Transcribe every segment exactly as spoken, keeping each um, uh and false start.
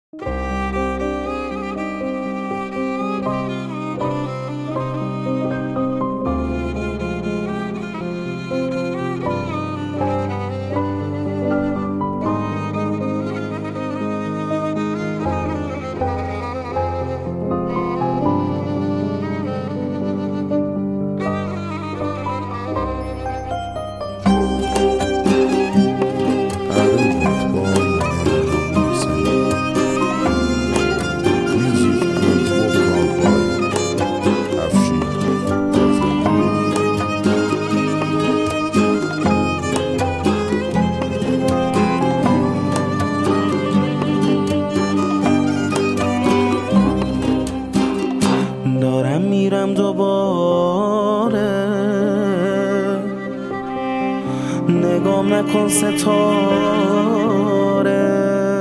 دارم میرم دوباره، نگام نکن ستاره،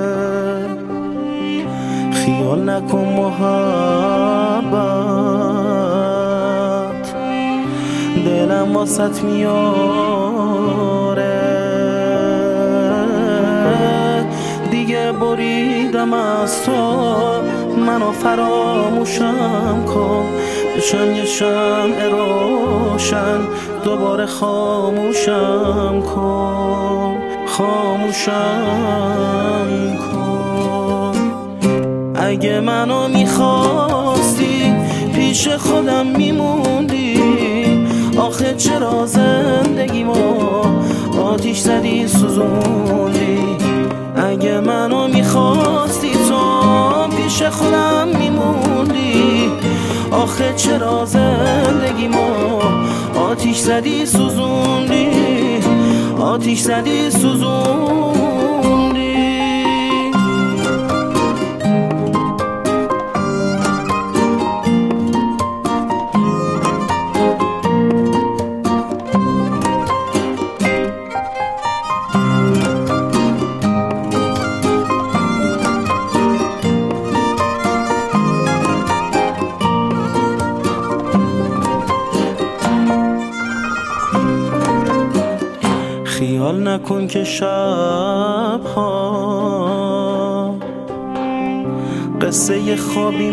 خیال نکن محبت، دلم واسط میاره. دیگه بریدم از تو، منو فراموشم کن، بشم یه شمع روشن، دوباره خاموشم کن، خاموشم کن. اگه منو میخواستی پیش خودم میموندی، آخه چرا زندگیمو آتیش زدی سوزوندی؟ اگه منو میخواستی تو پیش خودم میموندی، آخه چرا زندگیمو آتیش زدی سوزوندی، آتیش زدی سوزوندی. خیال نکن که شبها قصه ی خوابی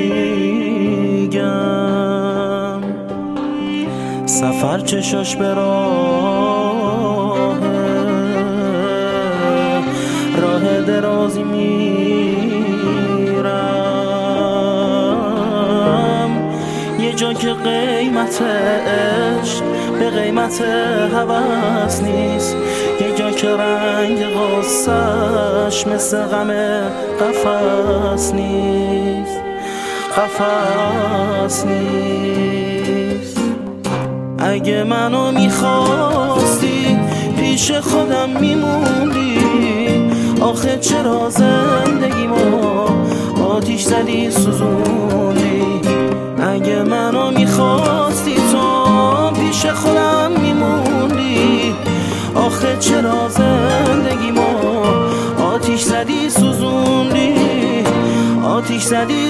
میگم، سفر چشاش به راه راه درازی میرم، یه جا که قیمتش به قیمت هوس نیست، یه جا که رنگ غصه‌اش مثل غم قفس نیست، قفس نیست. اگه منو میخواستی پیش خودم میموندی، آخه چرا زندگیمو آتیش زدی سوزوندی؟ اگه منو میخواستی تو پیش خودم میموندی، آخه چرا زندگیمو آتیش زدی سوزوندی، آتیش زدی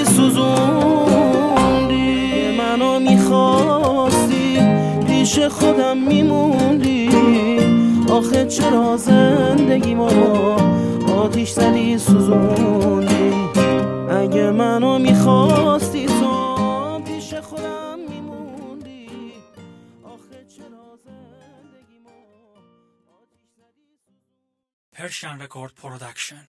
سوزوندی؟ منو میخواستی پیش خودم میموندی، آخه چرا زندگیمو آتیش زدی سوزوندی؟ اگه منو میخواستی تو پیش خودم میموندی، آخه چرا زندگیمو آتیش زدی سوزوندی؟ Persian Record Production.